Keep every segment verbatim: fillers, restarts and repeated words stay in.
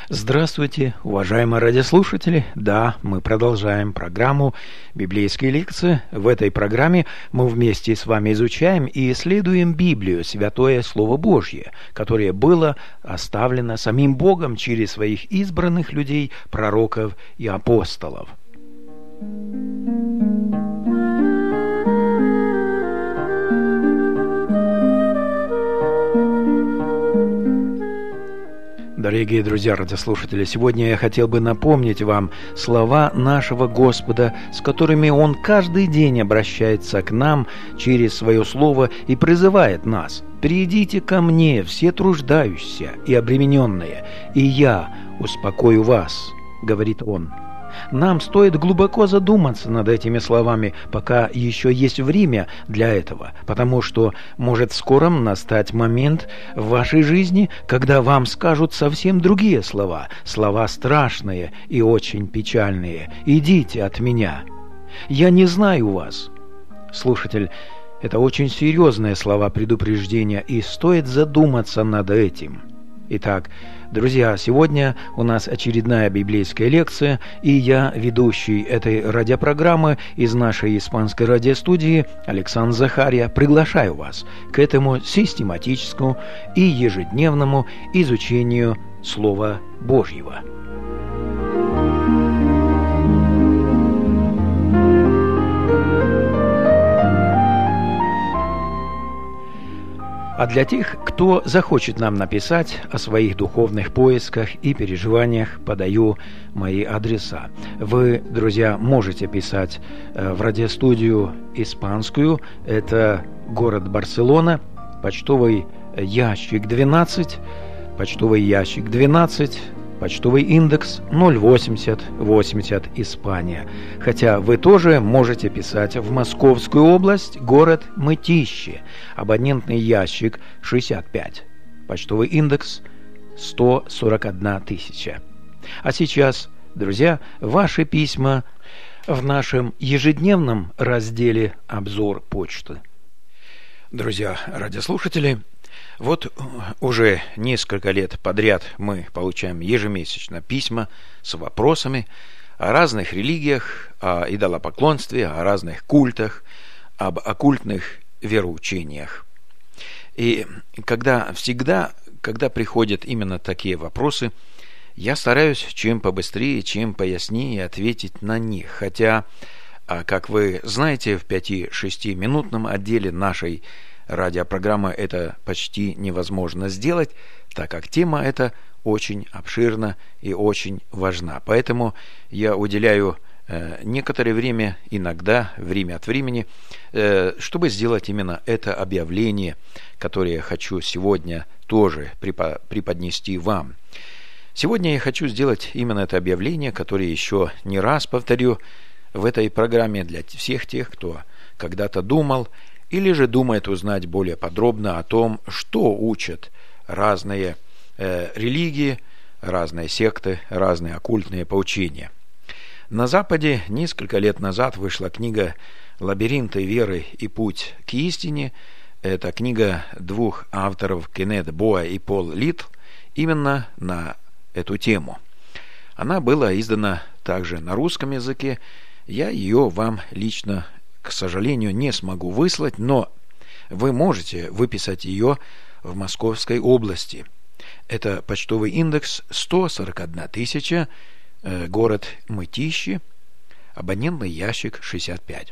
Здравствуйте, уважаемые радиослушатели! Да, мы продолжаем программу «Библейские лекции». В этой программе мы вместе с вами изучаем и исследуем Библию, Святое Слово Божье, которое было оставлено самим Богом через своих избранных людей, пророков и апостолов. Дорогие друзья, радиослушатели, сегодня я хотел бы напомнить вам слова нашего Господа, с которыми Он каждый день обращается к нам через свое Слово и призывает нас: «Придите ко мне, все труждающиеся и обремененные, и я успокою вас», — говорит Он. Нам стоит глубоко задуматься над этими словами, пока еще есть время для этого, потому что может в скором настать момент в вашей жизни, когда вам скажут совсем другие слова, слова страшные и очень печальные. «Идите от меня, я не знаю вас». Слушатель, это очень серьезные слова предупреждения, и стоит задуматься над этим. Итак, друзья, сегодня у нас очередная библейская лекция, и я, ведущий этой радиопрограммы из нашей испанской радиостудии, Александр Захария, приглашаю вас к этому систематическому и ежедневному изучению Слова Божьего. А для тех, кто захочет нам написать о своих духовных поисках и переживаниях, подаю мои адреса. Вы, друзья, можете писать в радиостудию испанскую, это город Барселона, почтовый ящик двенадцать, почтовый ящик двенадцать, почтовый индекс ноль восемьдесят восемьдесят, Испания. Хотя вы тоже можете писать в Московскую область, город Мытищи, абонентный ящик шестьдесят пять, почтовый индекс сто сорок одна тысяча. А сейчас, друзья, ваши письма в нашем ежедневном разделе «Обзор почты». Друзья, радиослушатели, вот уже несколько лет подряд мы получаем ежемесячно письма с вопросами о разных религиях, о идолопоклонстве, о разных культах, об оккультных вероучениях. И когда всегда, когда приходят именно такие вопросы, я стараюсь чем побыстрее, чем пояснее ответить на них. Хотя, как вы знаете, в пяти-шестиминутном отделе нашей радиопрограммы это почти невозможно сделать, так как тема эта очень обширна и очень важна. Поэтому я уделяю э, некоторое время, иногда, время от времени, э, чтобы сделать именно это объявление, которое я хочу сегодня тоже препо- преподнести вам. Сегодня я хочу сделать именно это объявление, которое еще не раз повторю в этой программе для всех тех, кто когда-то думал или же думает узнать более подробно о том, что учат разные э, религии, разные секты, разные оккультные поучения. На Западе несколько лет назад вышла книга «Лабиринты веры и путь к истине». Это книга двух авторов, Кеннет Боа и Пол Литтл, именно на эту тему. Она была издана также на русском языке. Я ее вам лично, к сожалению, не смогу выслать, но вы можете выписать ее в Московской области. Это почтовый индекс сто сорок одна тысяча, город Мытищи, абонентный ящик шестьдесят пять.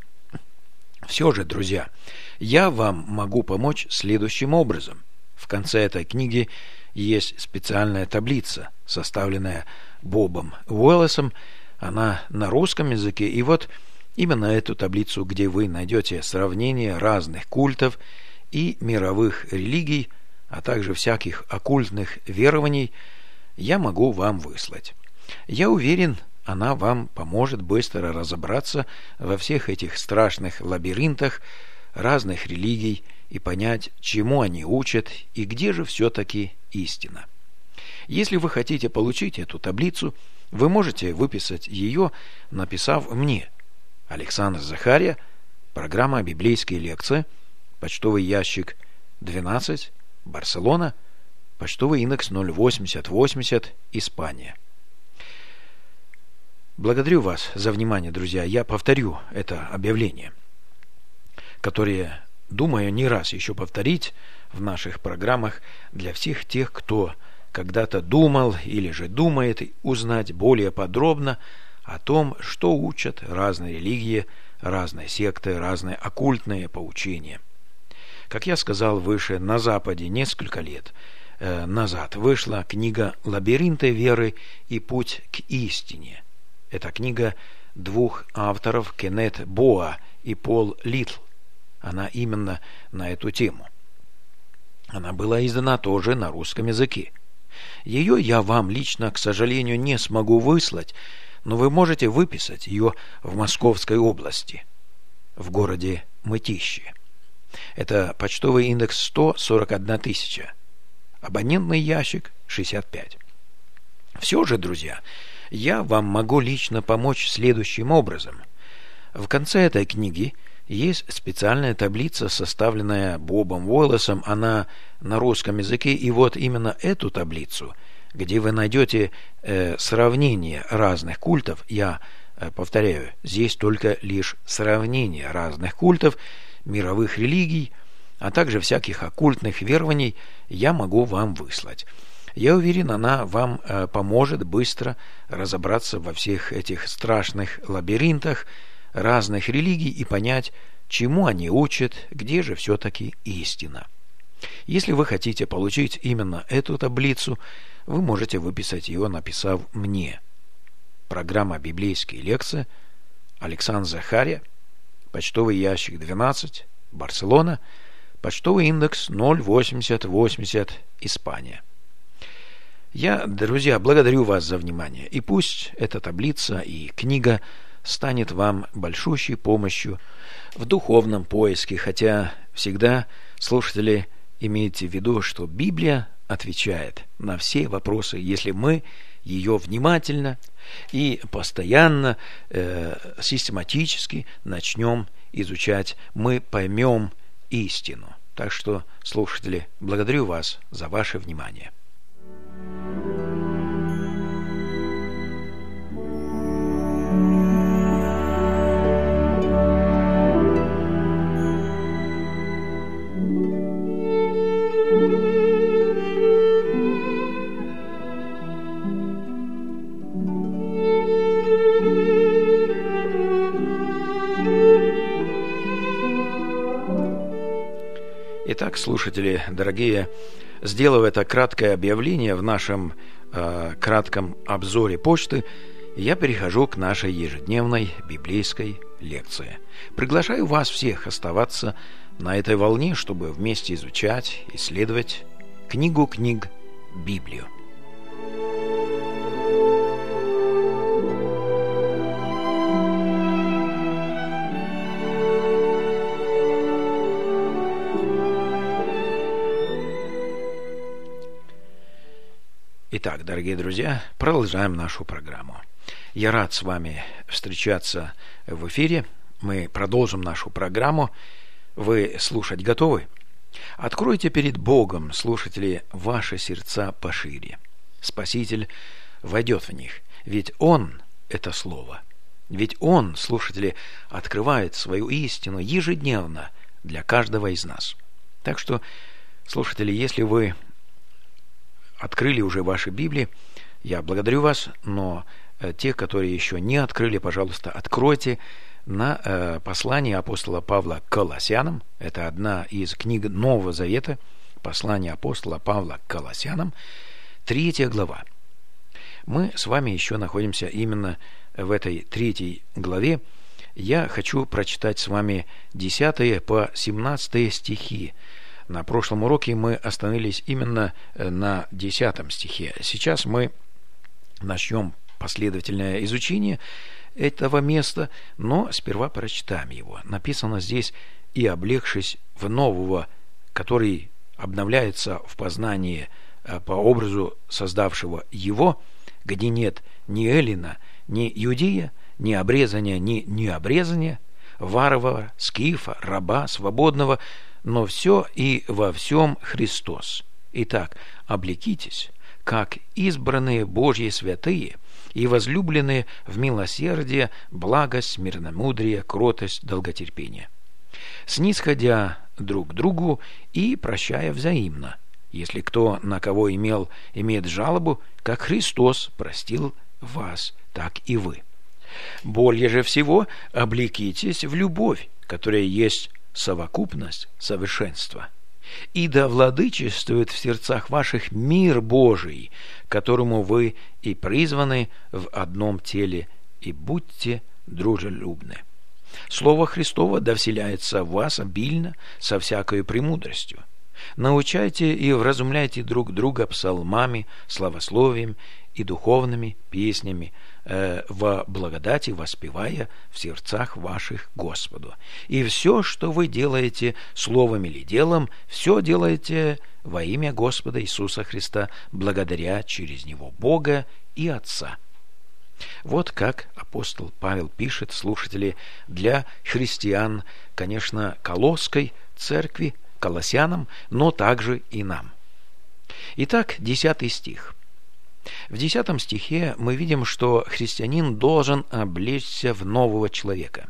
Все же, друзья, я вам могу помочь следующим образом. В конце этой книги есть специальная таблица, составленная Бобом Уоллесом. Она на русском языке, и вот именно эту таблицу, где вы найдете сравнение разных культов и мировых религий, а также всяких оккультных верований, я могу вам выслать. Я уверен, она вам поможет быстро разобраться во всех этих страшных лабиринтах разных религий и понять, чему они учат и где же все-таки истина. Если вы хотите получить эту таблицу, вы можете выписать ее, написав мне: Александр Захария, программа «Библейские лекции», почтовый ящик двенадцать, Барселона, почтовый индекс ноль восемьдесят восемьдесят, Испания. Благодарю вас за внимание, друзья. Я повторю это объявление, которое, думаю, не раз еще повторить в наших программах для всех тех, кто когда-то думал или же думает узнать более подробно о том, что учат разные религии, разные секты, разные оккультные поучения. Как я сказал выше, на Западе несколько лет э, назад вышла книга «Лабиринты веры и путь к истине». Это книга двух авторов, Кеннет Боа и Пол Литл. Она именно на эту тему. Она была издана тоже на русском языке. Ее я вам лично, к сожалению, не смогу выслать, но вы можете выписать ее в Московской области, в городе Мытищи. Это почтовый индекс сто сорок одна тысяча, абонентный ящик шестьдесят пять. Все же, друзья, я вам могу лично помочь следующим образом. В конце этой книги есть специальная таблица, составленная Бобом Уоллесом, она на русском языке, и вот именно эту таблицу, где вы найдете э, сравнение разных культов, я э, повторяю, здесь только лишь сравнение разных культов, мировых религий, а также всяких оккультных верований, я могу вам выслать. Я уверен, она вам э, поможет быстро разобраться во всех этих страшных лабиринтах разных религий и понять, чему они учат, где же все-таки истина. Если вы хотите получить именно эту таблицу, вы можете выписать ее, написав мне. Программа «Библейские лекции», Александр Захария, почтовый ящик двенадцать, Барселона, почтовый индекс ноль восемьдесят восемьдесят, Испания. Я, друзья, благодарю вас за внимание, и пусть эта таблица и книга станет вам большущей помощью в духовном поиске, хотя всегда, слушатели, имейте в виду, что Библия отвечает на все вопросы, если мы ее внимательно и постоянно, э, систематически начнем изучать, мы поймем истину. Так что, слушатели, благодарю вас за ваше внимание. Итак, слушатели, дорогие, сделав это краткое объявление в нашем э, кратком обзоре почты, я перехожу к нашей ежедневной библейской лекции. Приглашаю вас всех оставаться на этой волне, чтобы вместе изучать, исследовать книгу книг Библию. Итак, дорогие друзья, продолжаем нашу программу. Я рад с вами встречаться в эфире. Мы продолжим нашу программу. Вы слушать готовы? Откройте перед Богом, слушатели, ваши сердца пошире. Спаситель войдет в них, ведь Он – это Слово. Ведь Он, слушатели, открывает свою истину ежедневно для каждого из нас. Так что, слушатели, если вы открыли уже ваши Библии, я благодарю вас, но те, которые еще не открыли, пожалуйста, откройте на э, послание апостола Павла к Колоссянам. Это одна из книг Нового Завета, послание апостола Павла к Колоссянам, третья глава. Мы с вами еще находимся именно в этой третьей главе. Я хочу прочитать с вами десятые по семнадцатые стихи. На прошлом уроке мы остановились именно на десятом стихе. Сейчас мы начнем последовательное изучение этого места, но сперва прочитаем его. Написано здесь: «И облегшись в нового, который обновляется в познании по образу создавшего его, где нет ни эллина, ни иудея, ни обрезания, ни необрезания, варвара, скифа, раба, свободного, но все и во всем Христос. Итак, облекитесь, как избранные Божьи святые и возлюбленные в милосердие, благость, смиренномудрие, кротость, долготерпение, снисходя друг к другу и прощая взаимно, если кто на кого имел, имеет жалобу, как Христос простил вас, так и вы. Более же всего облекитесь в любовь, которая есть совокупность совершенства. И да владычествует в сердцах ваших мир Божий, которому вы и призваны в одном теле, и будьте дружелюбны. Слово Христово да вселяется в вас обильно, со всякой премудростью. Научайте и вразумляйте друг друга псалмами, славословием и духовными песнями, э, во благодати воспевая в сердцах ваших Господу. И все, что вы делаете словом или делом, все делаете во имя Господа Иисуса Христа, благодаря через Него Бога и Отца. Вот как апостол Павел пишет, слушатели, для христиан, конечно, Колосской церкви, колоссянам, но также и нам. Итак, десятый стих. В десятом стихе мы видим, что христианин должен облечься в нового человека,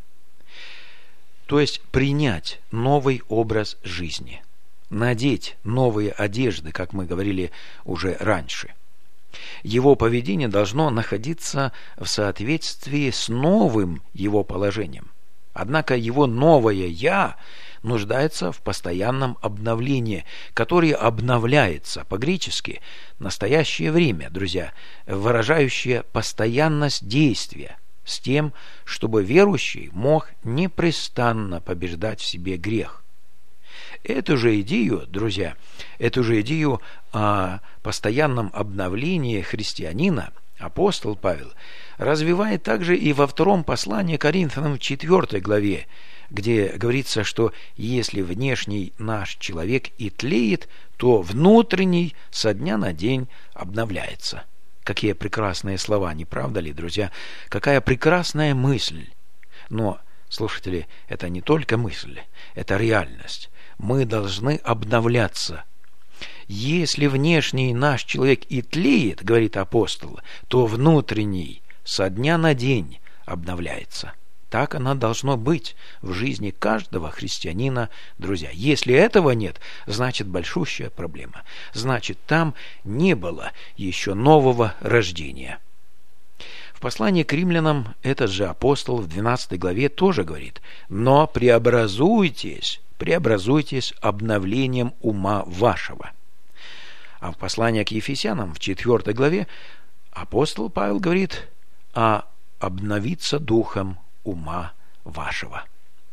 то есть принять новый образ жизни, надеть новые одежды, как мы говорили уже раньше. Его поведение должно находиться в соответствии с новым его положением. Однако его новое «я» нуждается в постоянном обновлении, которое обновляется по-гречески настоящее время, друзья, выражающее постоянность действия, с тем, чтобы верующий мог непрестанно побеждать в себе грех. Эту же идею, друзья, эту же идею о постоянном обновлении христианина апостол Павел развивает также и во втором послании Коринфянам в четвёртой главе, где говорится, что если внешний наш человек и тлеет, то внутренний со дня на день обновляется. Какие прекрасные слова, не правда ли, друзья? Какая прекрасная мысль! Но, слушатели, это не только мысль, это реальность. Мы должны обновляться. Если внешний наш человек и тлеет, говорит апостол, то внутренний со дня на день обновляется. Так оно должно быть в жизни каждого христианина, друзья. Если этого нет, значит большущая проблема. Значит, там не было еще нового рождения. В послании к римлянам этот же апостол в двенадцатой главе тоже говорит: «Но преобразуйтесь, преобразуйтесь обновлением ума вашего». А в послании к Ефесянам в четвёртой главе апостол Павел говорит о обновиться духом ума вашего.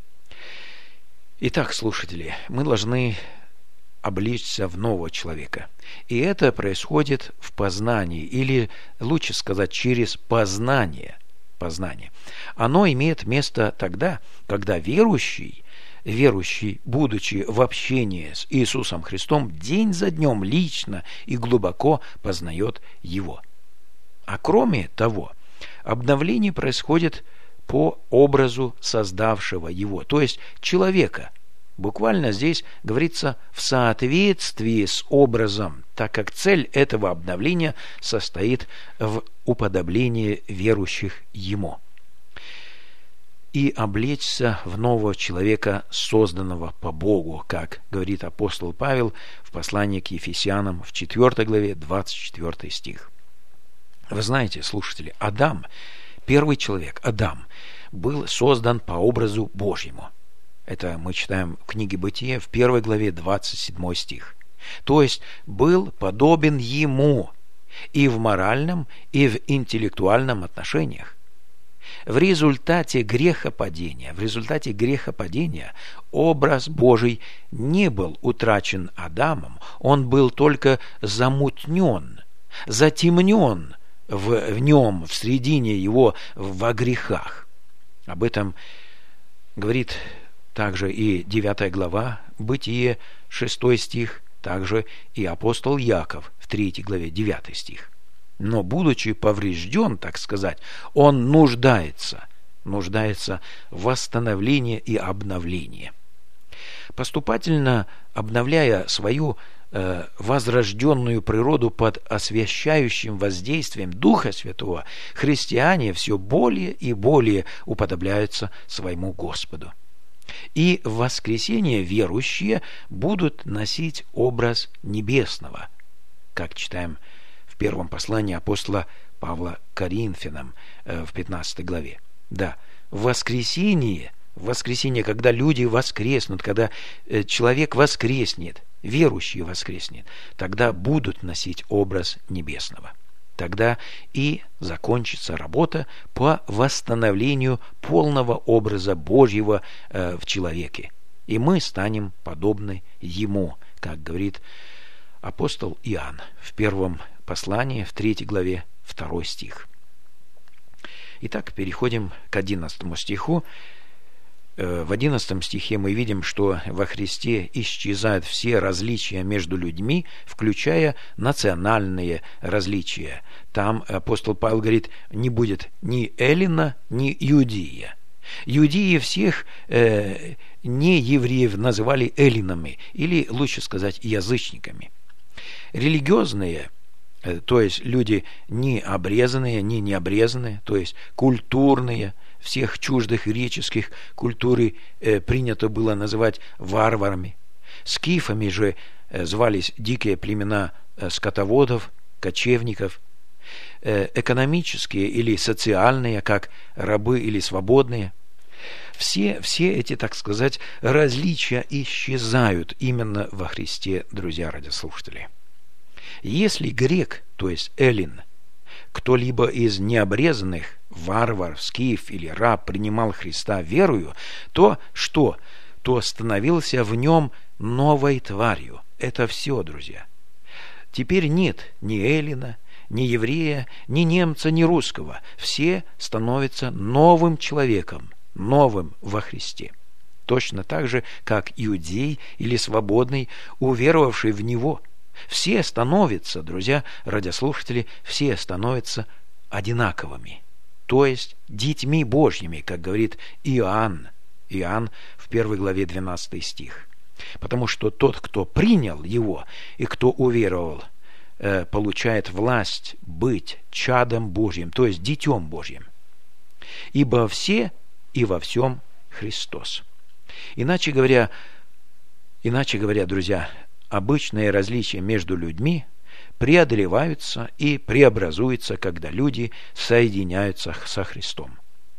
Итак, слушатели, мы должны облечься в нового человека. И это происходит в познании, или лучше сказать, через познание. Познание. Оно имеет место тогда, когда верующий, верующий, будучи в общении с Иисусом Христом, день за днем лично и глубоко познает Его. А кроме того, обновление происходит по образу создавшего его, то есть человека. Буквально здесь говорится в соответствии с образом, так как цель этого обновления состоит в уподоблении верующих ему. И облечься в нового человека, созданного по Богу, как говорит апостол Павел в послании к Ефесянам в четвёртой главе, двадцать четвёртый стих. Вы знаете, слушатели, Адам, первый человек, Адам, был создан по образу Божьему. Это мы читаем в книге Бытия в первой главе, двадцать седьмой стих. То есть был подобен ему и в моральном, и в интеллектуальном отношениях. В результате грехопадения, в результате грехопадения образ Божий не был утрачен Адамом, он был только замутнен, затемнен в, в нем, в средине его, во грехах. Об этом говорит также и девятая глава, Бытие, шестой стих, также и апостол Яков в третьей главе, девятый стих. Но, будучи поврежден, так сказать, он нуждается, нуждается в восстановлении и обновлении. Поступательно обновляя свою э, возрожденную природу под освящающим воздействием Духа Святого, христиане все более и более уподобляются своему Господу. И в воскресение верующие будут носить образ небесного, как читаем в первом послании апостола Павла к Коринфянам э, в пятнадцатой главе. Да, в воскресение, в воскресение, когда люди воскреснут, когда э, человек воскреснет, верующий воскреснет, тогда будут носить образ небесного. Тогда и закончится работа по восстановлению полного образа Божьего э, в человеке. И мы станем подобны Ему, как говорит апостол Иоанн в первом послании, в третьей главе, второй стих. Итак, переходим к одиннадцатому стиху. В одиннадцатом стихе мы видим, что во Христе исчезают все различия между людьми, включая национальные различия. Там апостол Павел говорит, не будет ни эллина, ни иудея. Иудеи всех э, неевреев называли эллинами, или, лучше сказать, язычниками. Религиозные, э, то есть люди не обрезанные, не необрезанные, то есть культурные, всех чуждых греческих культуры э, принято было называть варварами. Скифами же э, звались дикие племена э, скотоводов, кочевников. Э, экономические или социальные, как рабы или свободные. Все, все эти, так сказать, различия исчезают именно во Христе, друзья радиослушатели. Если грек, то есть эллин, кто-либо из необрезанных, варвар, скиф или раб принимал Христа верою, то что? То становился в нем новой тварью. Это все, друзья. Теперь нет ни эллина, ни еврея, ни немца, ни русского. Все становятся новым человеком, новым во Христе. Точно так же, как иудей или свободный, уверовавший в Него. Все становятся, друзья радиослушатели, все становятся одинаковыми, то есть детьми Божьими, как говорит Иоанн, Иоанн в первой главе двенадцатый стих. Потому что тот, кто принял Его и кто уверовал, э, получает власть быть чадом Божьим, то есть детем Божьим. Ибо все и во всем Христос. Иначе говоря, иначе говоря, друзья, обычные различия между людьми преодолеваются и преобразуются, когда люди соединяются со Христом.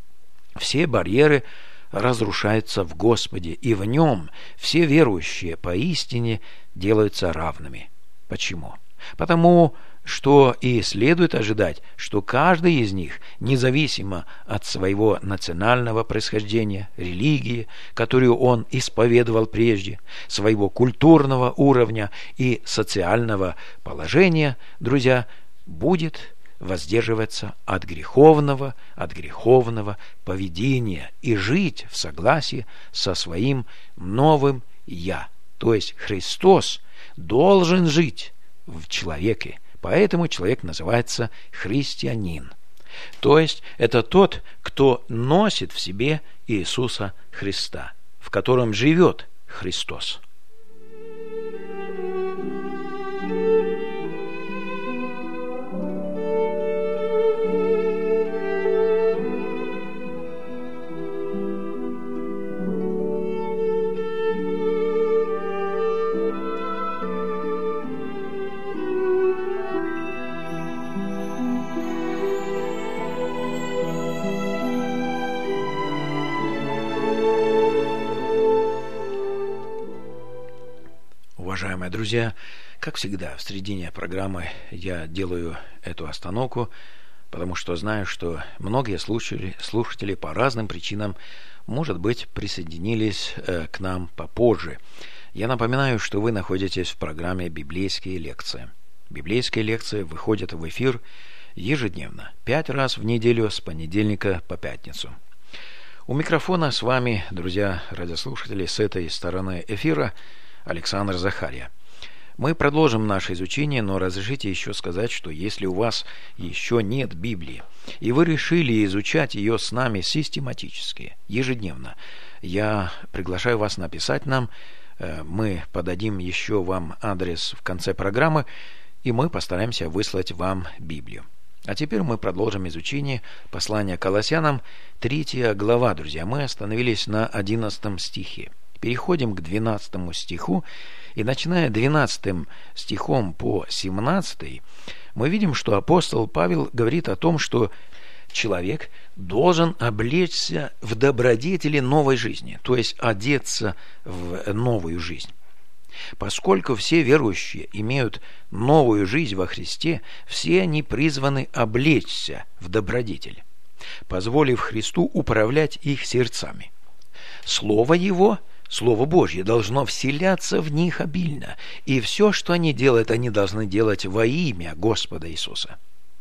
Все барьеры разрушаются в Господе, и в Нем все верующие поистине делаются равными. Почему? Потому что и следует ожидать, что каждый из них, независимо от своего национального происхождения, религии, которую он исповедовал прежде, своего культурного уровня и социального положения, друзья, будет воздерживаться от греховного, от греховного поведения и жить в согласии со своим новым «я». То есть Христос должен жить в человеке. Поэтому человек называется христианин. То есть это тот, кто носит в себе Иисуса Христа, в котором живет Христос. Уважаемые друзья, как всегда, в середине программы я делаю эту остановку, потому что знаю, что многие слушатели, слушатели по разным причинам, может быть, присоединились э, к нам попозже. Я напоминаю, что вы находитесь в программе «Библейские лекции». Библейские лекции выходят в эфир ежедневно, пять раз в неделю с понедельника по пятницу. У микрофона с вами, друзья радиослушатели, с этой стороны эфира Александр Захарья. Мы продолжим наше изучение, но разрешите еще сказать, что если у вас еще нет Библии, и вы решили изучать ее с нами систематически, ежедневно, я приглашаю вас написать нам мы подадим еще вам адрес в конце программы, и мы постараемся выслать вам Библию. А теперь мы продолжим изучение послания Колоссянам, третья глава, друзья. Мы остановились на одиннадцатом стихе. Переходим к двенадцатому стиху, и начиная двенадцатым стихом по семнадцатый, мы видим, что апостол Павел говорит о том, что человек должен облечься в добродетели новой жизни, то есть одеться в новую жизнь. Поскольку все верующие имеют новую жизнь во Христе, все они призваны облечься в добродетель, позволив Христу управлять их сердцами. Слово Его, Слово Божье, должно вселяться в них обильно, и все, что они делают, они должны делать во имя Господа Иисуса.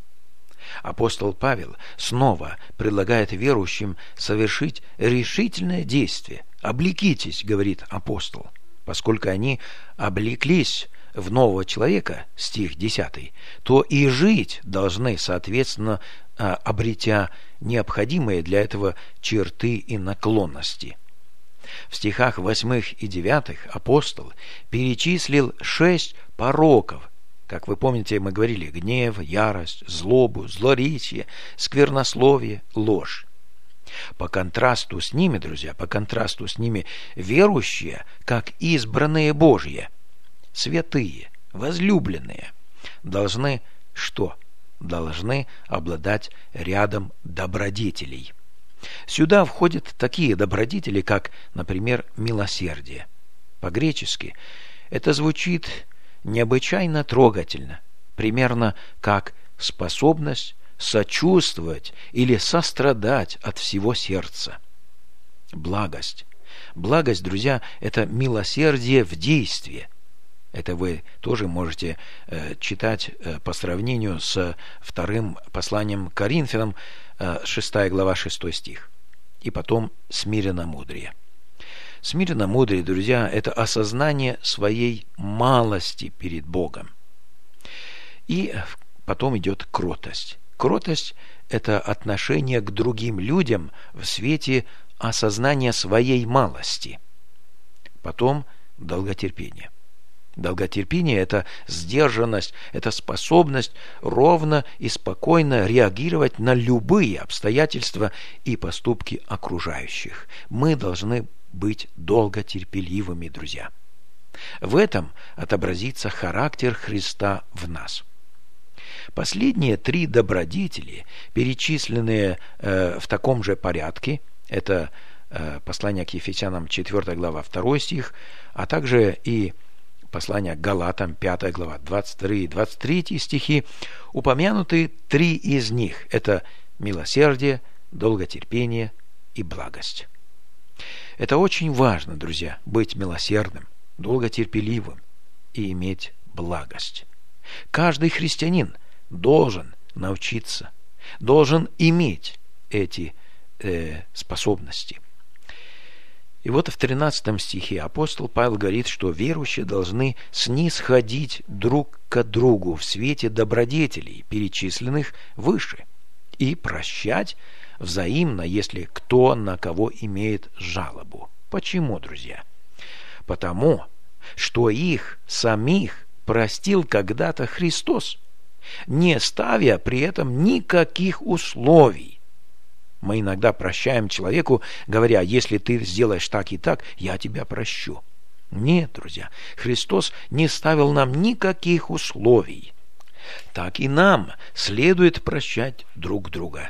Апостол Павел снова предлагает верующим совершить решительное действие. «Облекитесь», — говорит апостол, поскольку они облеклись в нового человека, стих десятый, то и жить должны, соответственно, обретя необходимые для этого черты и наклонности. В стихах восьмых и девятых апостол перечислил шесть пороков. Как вы помните, мы говорили: гнев, ярость, злобу, злоречие, сквернословие, ложь. По контрасту с ними, друзья, по контрасту с ними, верующие, как избранные Божьи, святые, возлюбленные, должны что? Должны обладать рядом добродетелей. Сюда входят такие добродетели, как, например, милосердие. По-гречески это звучит необычайно трогательно, примерно как способность сочувствовать или сострадать от всего сердца. Благость. Благость, друзья, это милосердие в действии. Это вы тоже можете э, читать э, по сравнению с вторым посланием к Коринфянам, э, шестая глава, шестой стих. И потом смиренномудрие. Смиренномудрие, друзья, это осознание своей малости перед Богом. И потом идет кротость. Кротость – это отношение к другим людям в свете осознания своей малости. Потом долготерпение. Долготерпение – это сдержанность, это способность ровно и спокойно реагировать на любые обстоятельства и поступки окружающих. Мы должны быть долготерпеливыми, друзья. В этом отобразится характер Христа в нас. Последние три добродетели, перечисленные э, в таком же порядке, это э, послание к Ефесянам, четвёртая глава, второй стих, а также и послание к Галатам, пятая глава, двадцать второй и двадцать третий стихи, упомянуты три из них. Это милосердие, долготерпение и благость. Это очень важно, друзья, быть милосердным, долготерпеливым и иметь благость. Каждый христианин должен научиться, должен иметь эти э, способности. И вот в тринадцатом стихе апостол Павел говорит, что верующие должны снисходить друг к другу в свете добродетелей, перечисленных выше, и прощать взаимно, если кто на кого имеет жалобу. Почему, друзья? Потому что их самих простил когда-то Христос, не ставя при этом никаких условий. Мы иногда прощаем человеку, говоря: если ты сделаешь так и так, я тебя прощу. Нет, друзья, Христос не ставил нам никаких условий. Так и нам следует прощать друг друга.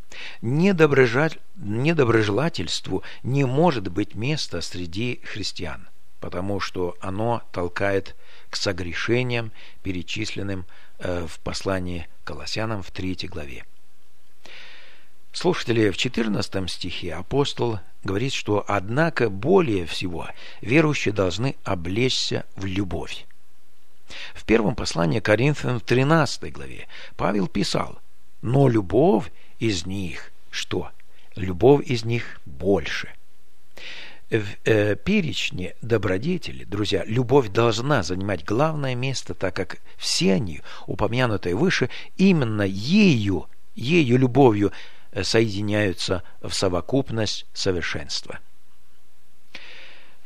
Недоброжелательству не может быть места среди христиан, потому что оно толкает к согрешениям, перечисленным в послании к Колоссянам в третьей главе. Слушатели, в четырнадцатом стихе апостол говорит, что «однако более всего верующие должны облечься в любовь». В первом послании к Коринфянам в тринадцатой главе Павел писал: «Но любовь из них что? Любовь из них больше». В э, перечне добродетели, друзья, любовь должна занимать главное место, так как все они, упомянутые выше, именно ею, ею любовью соединяются в совокупность совершенства.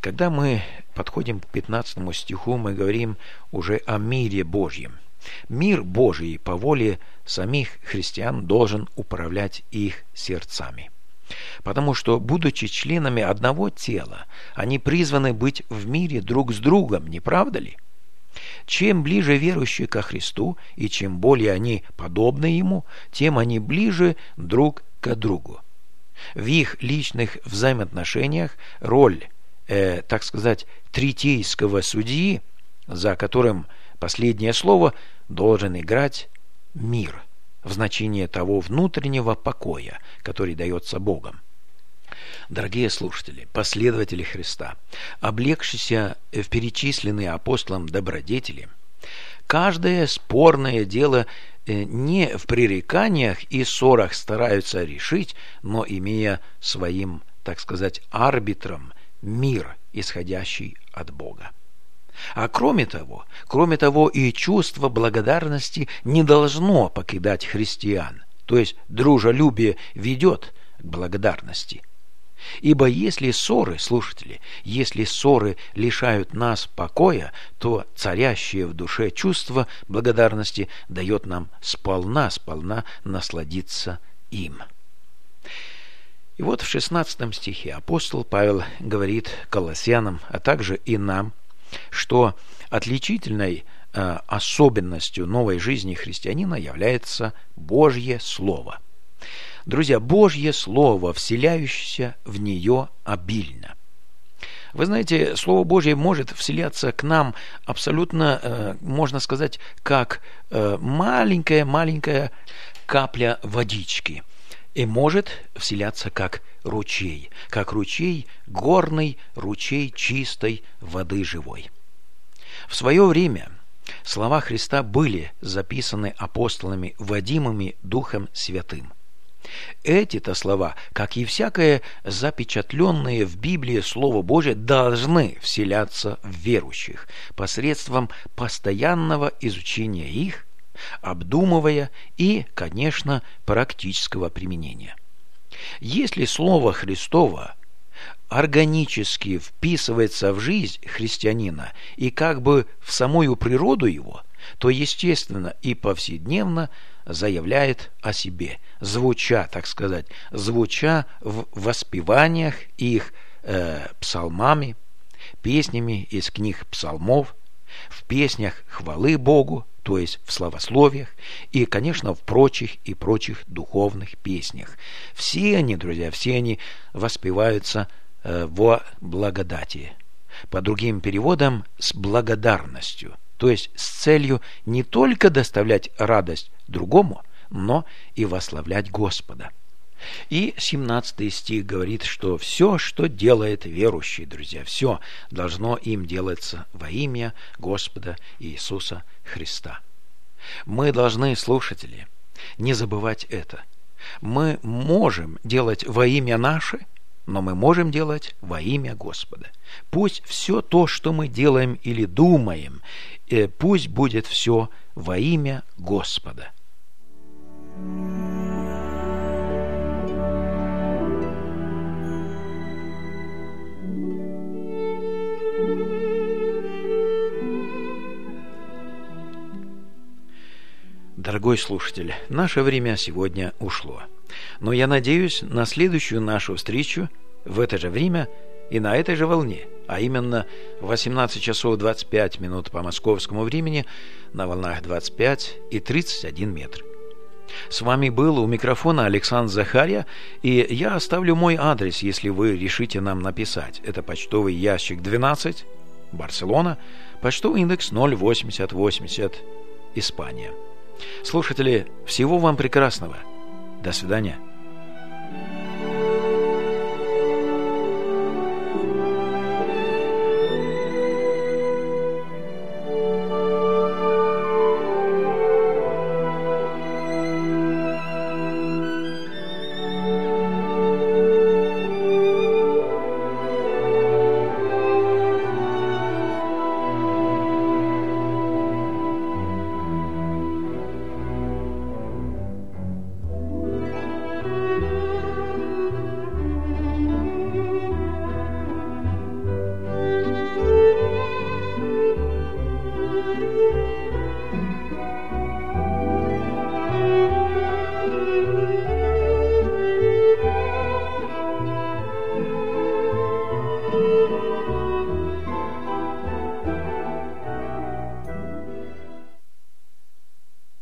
Когда мы подходим к пятнадцатому стиху, мы говорим уже о мире Божьем. Мир Божий по воле самих христиан должен управлять их сердцами. Потому что, будучи членами одного тела, они призваны быть в мире друг с другом, не правда ли? Чем ближе верующие ко Христу, и чем более они подобны Ему, тем они ближе друг к другу. В их личных взаимоотношениях роль, э, так сказать, третейского судьи, за которым последнее слово, должен играть мир в значении того внутреннего покоя, который дается Богом. Дорогие слушатели, последователи Христа, облегшиеся в перечисленные апостолом добродетели, каждое спорное дело не в пререканиях и ссорах стараются решить, но имея своим, так сказать, арбитром мир, исходящий от Бога. А кроме того, кроме того, и чувство благодарности не должно покидать христиан, то есть дружелюбие ведет к благодарности. Ибо если ссоры, слушатели, если ссоры лишают нас покоя, то царящее в душе чувство благодарности дает нам сполна, сполна насладиться им. И вот в шестнадцатом стихе апостол Павел говорит колоссянам, а также и нам, что отличительной э, особенностью новой жизни христианина является Божье Слово. Друзья, Божье Слово, вселяющееся в нее обильно. Вы знаете, Слово Божье может вселяться к нам абсолютно, э, можно сказать, как э, маленькая-маленькая капля водички. И может вселяться как ручей, как ручей, горный ручей чистой воды живой. В свое время слова Христа были записаны апостолами, водимыми Духом Святым. Эти-то слова, как и всякое запечатленное в Библии Слово Божие, должны вселяться в верующих посредством постоянного изучения их, обдумывая и, конечно, практического применения. Если Слово Христово органически вписывается в жизнь христианина и как бы в самую природу его, то естественно и повседневно заявляет о себе, звуча, так сказать, звуча в воспеваниях их э, псалмами, песнями из книг псалмов, в песнях хвалы Богу, то есть в славословиях, и, конечно, в прочих и прочих духовных песнях. Все они, друзья, все они воспеваются э, во благодати. По другим переводам, с благодарностью, то есть с целью не только доставлять радость другому, но и восславлять Господа. И семнадцатый стих говорит, что все, что делает верующий, друзья, все должно им делаться во имя Господа Иисуса Христа. Мы должны, слушатели, не забывать это. Мы можем делать во имя наше, но мы можем делать во имя Господа. Пусть все то, что мы делаем или думаем, пусть будет все во имя Господа. Дорогой слушатель, наше время сегодня ушло. Но я надеюсь на следующую нашу встречу в это же время и на этой же волне, а именно в восемнадцать часов двадцать пять минут по московскому времени на волнах двадцать пять и тридцать один метр. С вами был у микрофона Александр Захарья, и я оставлю мой адрес, если вы решите нам написать. Это почтовый ящик двенадцать, Барселона, почтовый индекс ноль восемьдесят восемьдесят, Испания. Слушатели, всего вам прекрасного. До свидания.